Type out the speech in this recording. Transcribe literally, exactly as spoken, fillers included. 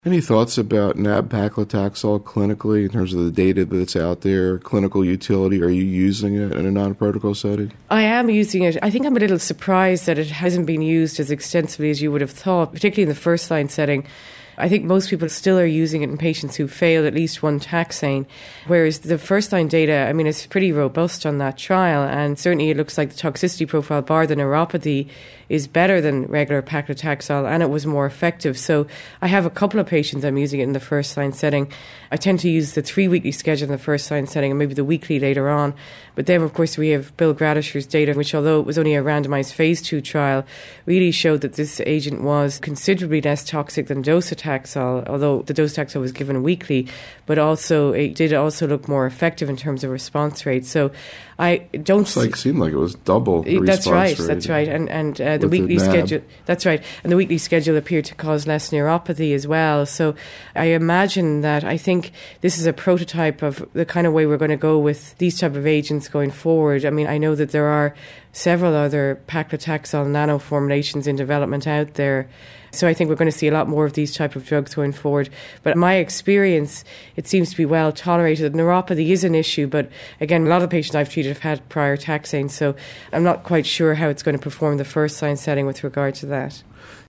Any thoughts about nab-paclitaxel clinically in terms of the data that's out there, clinical utility? Are you using it in a non-protocol setting? I am using it. I think I'm a little surprised that it hasn't been used as extensively as you would have thought, particularly in the first-line setting. I think most people still are using it in patients who failed at least one taxane, whereas the first-line data, I mean, it's pretty robust on that trial, and certainly it looks like the toxicity profile, bar the neuropathy, is better than regular paclitaxel, and it was more effective. So I have a couple of patients I'm using it in the first-line setting. I tend to use the three-weekly schedule in the first-line setting and maybe the weekly later on. But then, of course, we have Bill Gradisher's data, which, although it was only a randomised phase two trial, really showed that this agent was considerably less toxic than docetaxel, although the docetaxel was given weekly, but also it did also look more effective in terms of response rate. So I don't... It's like, seemed like it was double the That's response right, rate. that's right. And, and uh, the weekly the schedule... That's right. And the weekly schedule appeared to cause less neuropathy as well. So I imagine that I think this is a prototype of the kind of way we're going to go with these type of agents going forward. I mean, I know that there are several other paclitaxel nano formulations in development out there. So I think we're going to see a lot more of these type of drugs going forward. But in my experience, it seems to be well tolerated. Neuropathy is an issue, but again, a lot of the patients I've treated have had prior taxane, so I'm not quite sure how it's going to perform in the first line setting with regard to that.